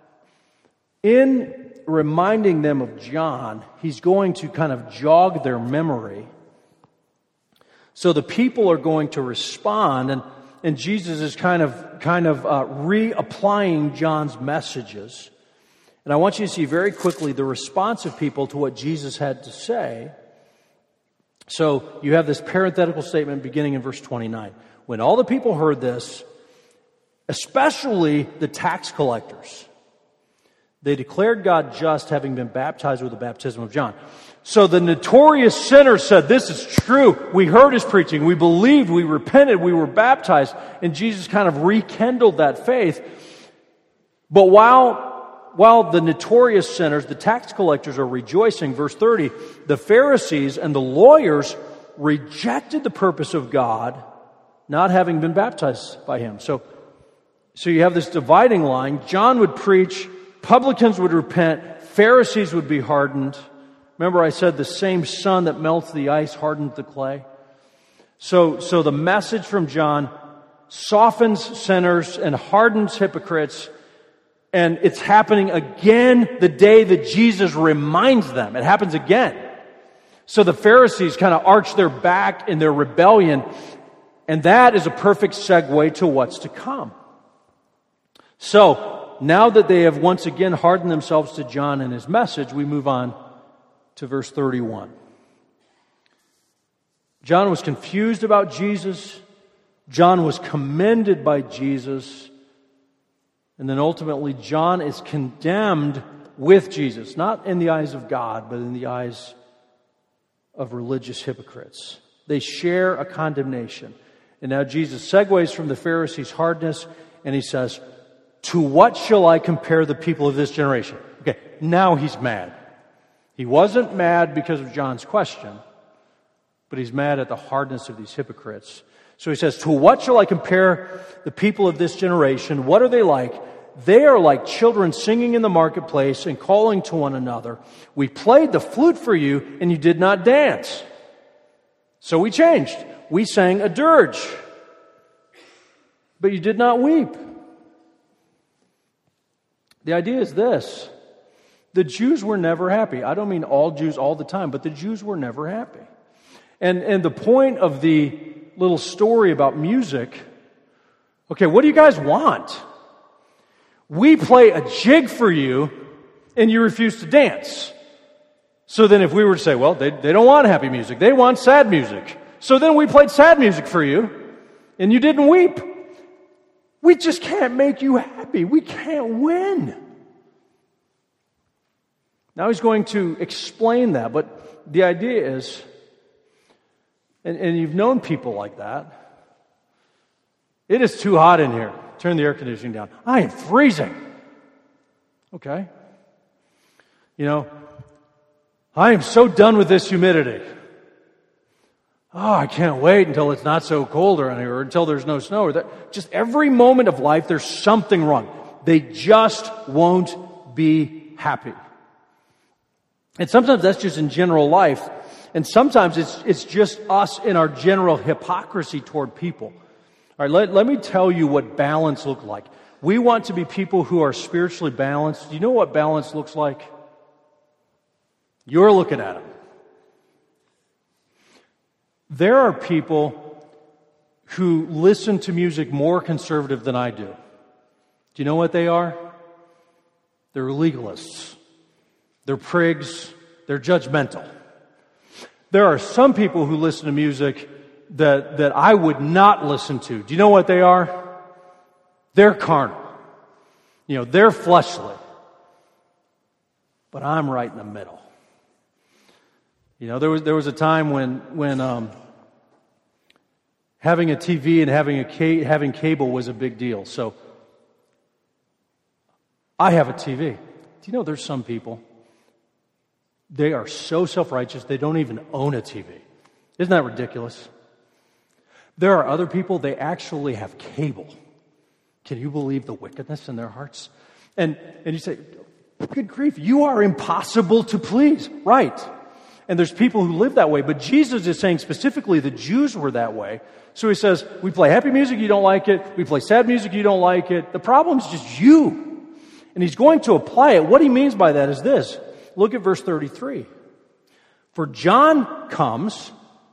in reminding them of John, he's going to kind of jog their memory. So the people are going to respond, and, and Jesus is kind of, kind of uh, reapplying John's messages. And I want you to see very quickly the response of people to what Jesus had to say. So you have this parenthetical statement beginning in verse twenty-nine. When all the people heard this, especially the tax collectors, they declared God just, having been baptized with the baptism of John. So the notorious sinner said, this is true. We heard his preaching. We believed. We repented. We were baptized. And Jesus kind of rekindled that faith. But while While the notorious sinners, the tax collectors, are rejoicing, verse thirty, the Pharisees and the lawyers rejected the purpose of God, not having been baptized by him. So, so you have this dividing line. John would preach, publicans would repent, Pharisees would be hardened. Remember I said the same sun that melts the ice hardened the clay? So, so the message from John softens sinners and hardens hypocrites. And it's happening again the day that Jesus reminds them. It happens again. So the Pharisees kind of arch their back in their rebellion. And that is a perfect segue to what's to come. So now that they have once again hardened themselves to John and his message, we move on to verse thirty-one. John was confused about Jesus. John was commended by Jesus. And then ultimately, John is condemned with Jesus, not in the eyes of God, but in the eyes of religious hypocrites. They share a condemnation. And now Jesus segues from the Pharisees' hardness, and he says, to what shall I compare the people of this generation? Okay, now he's mad. He wasn't mad because of John's question, but he's mad at the hardness of these hypocrites. So he says, to what shall I compare the people of this generation? What are they like? They are like children singing in the marketplace and calling to one another. We played the flute for you and you did not dance. So we changed. We sang a dirge, but you did not weep. The idea is this. The Jews were never happy. I don't mean all Jews all the time, but the Jews were never happy. And, and the point of the little story about music, okay, what do you guys want? We play a jig for you and you refuse to dance. So then if we were to say, well, they, they don't want happy music, they want sad music. So then we played sad music for you and you didn't weep. We just can't make you happy. We can't win. Now he's going to explain that, but the idea is, and, and you've known people like that, it is too hot in here. Turn the air conditioning down. I am freezing. Okay. You know, I am so done with this humidity. Oh, I can't wait until it's not so cold around here or until there's no snow. Or that. Just every moment of life, there's something wrong. They just won't be happy. And sometimes that's just in general life. And sometimes it's it's just us in our general hypocrisy toward people. All right, let, let me tell you what balance looks like. We want to be people who are spiritually balanced. Do you know what balance looks like? You're looking at them. There are people who listen to music more conservative than I do. Do you know what they are? They're legalists. They're prigs. They're judgmental. There are some people who listen to music that, that I would not listen to. Do you know what they are? They're carnal. You know, they're fleshly. But I'm right in the middle. You know, there was there was a time when when um, having a T V and having a ca- having cable was a big deal. So I have a T V. Do you know there's some people, they are so self-righteous, they don't even own a T V. Isn't that ridiculous? There are other people, they actually have cable. Can you believe the wickedness in their hearts? And and you say, good grief, you are impossible to please. Right. And there's people who live that way. But Jesus is saying specifically the Jews were that way. So he says, we play happy music, you don't like it. We play sad music, you don't like it. The problem's just you. And he's going to apply it. What he means by that is this. Look at verse thirty-three. For John comes,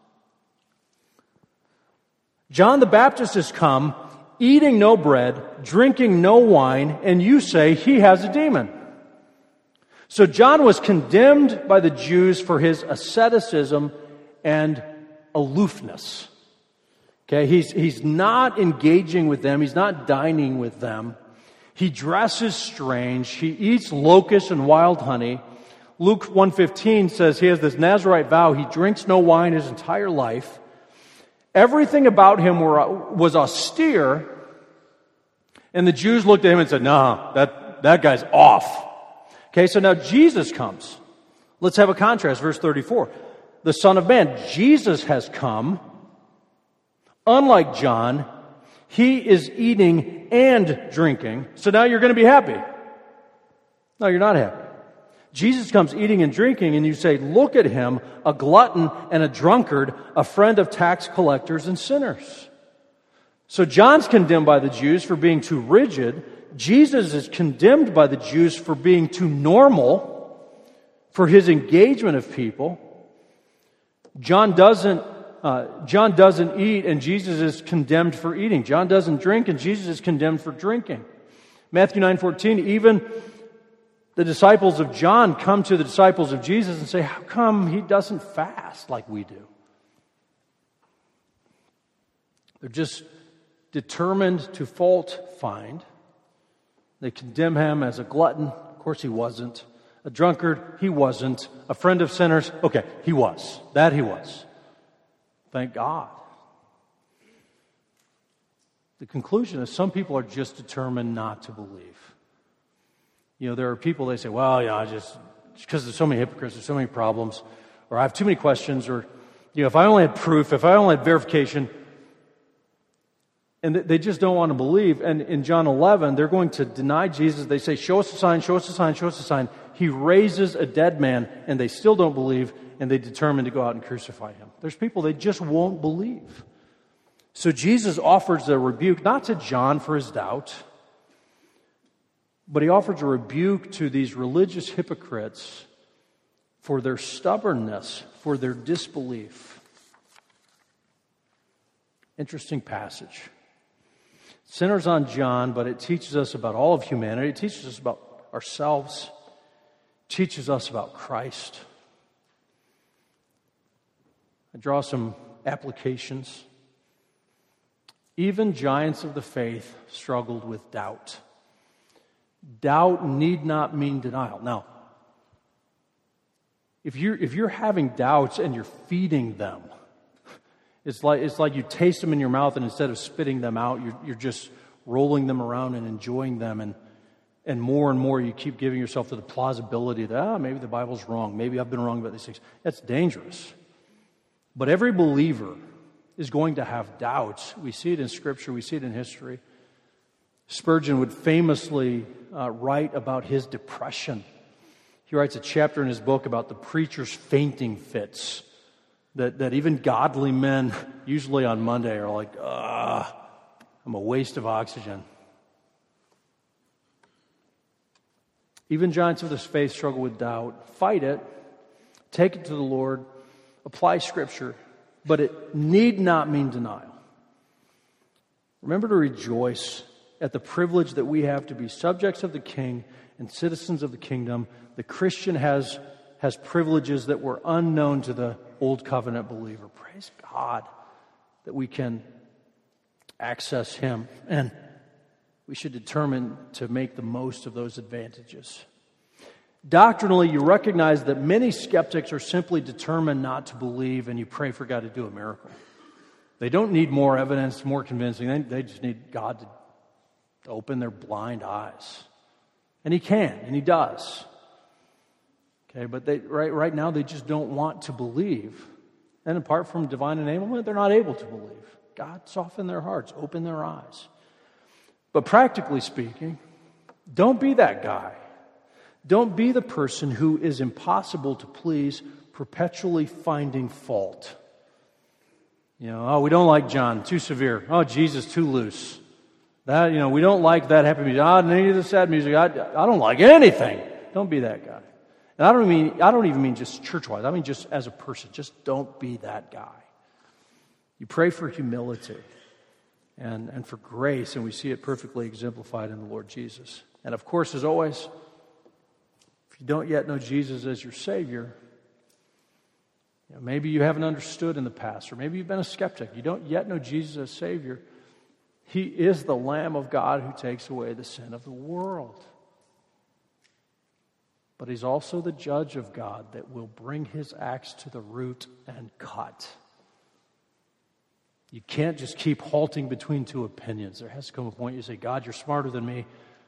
John the Baptist has come, eating no bread, drinking no wine, and you say he has a demon. So John was condemned by the Jews for his asceticism and aloofness. Okay, he's, he's not engaging with them. He's not dining with them. He dresses strange. He eats locusts and wild honey. Luke one fifteen says he has this Nazirite vow. He drinks no wine his entire life. Everything about him were, was austere. And the Jews looked at him and said, no, that, that guy's off. Okay, so now Jesus comes. Let's have a contrast. Verse thirty-four. The Son of Man, Jesus has come. Unlike John, he is eating and drinking. So now you're going to be happy. No, you're not happy. Jesus comes eating and drinking, and you say, look at him, a glutton and a drunkard, a friend of tax collectors and sinners. So John's condemned by the Jews for being too rigid. Jesus is condemned by the Jews for being too normal, for his engagement of people. John doesn't, uh, John doesn't eat, and Jesus is condemned for eating. John doesn't drink, and Jesus is condemned for drinking. Matthew nine fourteen, even the disciples of John come to the disciples of Jesus and say, how come he doesn't fast like we do? They're just determined to fault find. They condemn him as a glutton. Of course he wasn't. A drunkard. He wasn't. A friend of sinners. Okay, he was. That he was. Thank God. The conclusion is some people are just determined not to believe. You know, there are people, they say, well, yeah, I just, because there's so many hypocrites, there's so many problems, or I have too many questions, or, you know, if I only had proof, if I only had verification, and they just don't want to believe. And in John eleven, they're going to deny Jesus. They say, show us a sign, show us a sign, show us a sign. He raises a dead man, and they still don't believe, and they determine to go out and crucify him. There's people, they just won't believe. So Jesus offers a rebuke, not to John for his doubt, but he offers a rebuke to these religious hypocrites for their stubbornness, for their disbelief. Interesting passage. It centers on John, but it teaches us about all of humanity. It teaches us about ourselves. It teaches us about Christ. I draw some applications. Even giants of the faith struggled with doubt. Doubt need not mean denial. Now, if you're, if you're having doubts and you're feeding them, it's like, it's like you taste them in your mouth, and instead of spitting them out, you're, you're just rolling them around and enjoying them. And, and more and more you keep giving yourself to the plausibility that, ah, maybe the Bible's wrong. Maybe I've been wrong about these things. That's dangerous. But every believer is going to have doubts. We see it in Scripture. We see it in history. Spurgeon would famously uh, write about his depression. He writes a chapter in his book about the preacher's fainting fits. That, that even godly men, usually on Monday, are like, ah, I'm a waste of oxygen. Even giants of this faith struggle with doubt. Fight it. Take it to the Lord. Apply Scripture. But it need not mean denial. Remember to rejoice at the privilege that we have to be subjects of the King and citizens of the kingdom. The Christian has, has privileges that were unknown to the Old Covenant believer. Praise God that we can access Him. And we should determine to make the most of those advantages. Doctrinally, you recognize that many skeptics are simply determined not to believe, and you pray for God to do a miracle. They don't need more evidence, more convincing. They, they just need God to open their blind eyes. And He can, and He does. Okay, but they, right, right now they just don't want to believe. And apart from divine enablement, they're not able to believe. God, soften their hearts, open their eyes. But practically speaking, don't be that guy. Don't be the person who is impossible to please, perpetually finding fault. You know, oh, we don't like John, too severe. Oh, Jesus, too loose. That, you know, we don't like that happy music. Ah, oh, any of the sad music. I, I don't like anything. Don't be that guy. And I don't mean, I don't even mean just church-wise. I mean just as a person. Just don't be that guy. You pray for humility and, and for grace, and we see it perfectly exemplified in the Lord Jesus. And of course, as always, if you don't yet know Jesus as your Savior, you know, maybe you haven't understood in the past, or maybe you've been a skeptic. You don't yet know Jesus as Savior. He is the Lamb of God who takes away the sin of the world. But He's also the judge of God that will bring His axe to the root and cut. You can't just keep halting between two opinions. There has to come a point you say, God, you're smarter than me.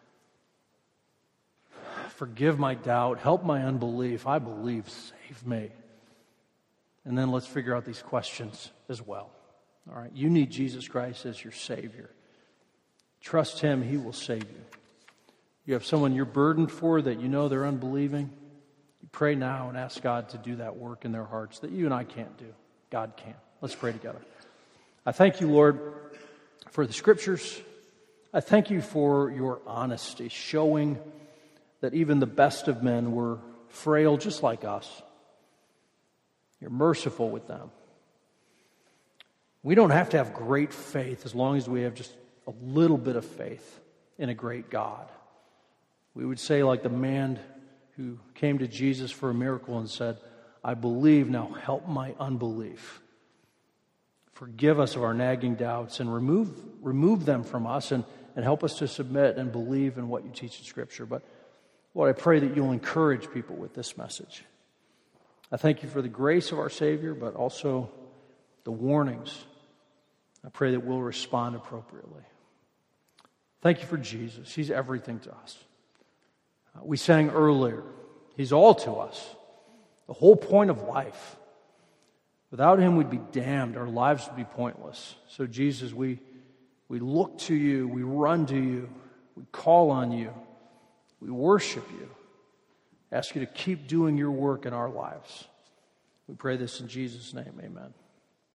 Forgive my doubt. Help my unbelief. I believe. Save me. And then let's figure out these questions as well. All right, you need Jesus Christ as your Savior. Trust Him, He will save you. You have someone you're burdened for that you know they're unbelieving. You pray now and ask God to do that work in their hearts that you and I can't do. God can. Let's pray together. I thank you, Lord, for the Scriptures. I thank you for your honesty, showing that even the best of men were frail just like us. You're merciful with them. We don't have to have great faith as long as we have just a little bit of faith in a great God. We would say like the man who came to Jesus for a miracle and said, I believe, now help my unbelief. Forgive us of our nagging doubts and remove remove them from us and, and help us to submit and believe in what you teach in Scripture. But Lord, I pray that you'll encourage people with this message. I thank you for the grace of our Savior, but also the warnings. I pray that we'll respond appropriately. Thank you for Jesus. He's everything to us. Uh, we sang earlier, He's all to us. The whole point of life. Without Him, we'd be damned. Our lives would be pointless. So Jesus, we, we look to you. We run to you. We call on you. We worship you. Ask you to keep doing your work in our lives. We pray this in Jesus' name. Amen.